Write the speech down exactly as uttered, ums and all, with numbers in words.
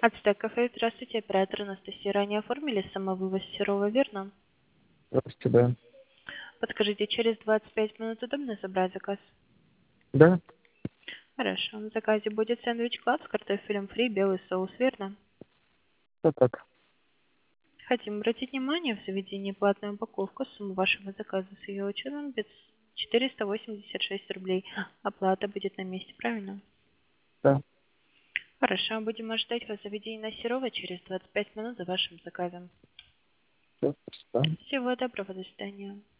Ацтек кафе, здравствуйте, оператор Анастасия. Ранее оформили самовывоз Серова, верно? Здравствуйте, да. Подскажите, через двадцать пять минут удобно забрать заказ? Да, Хорошо. В заказе будет сэндвич клаб с картофелем фри, белый соус, верно? все так. Хотим обратить внимание, в заведении платная упаковка, сумма вашего заказа с ее учетом четыреста восемьдесят шесть рублей. Оплата будет на месте, правильно? Да, Хорошо, будем ожидать вас в заведении на Серова через двадцать пять минут за вашим заказом. все, спасибо. Всего доброго, до свидания.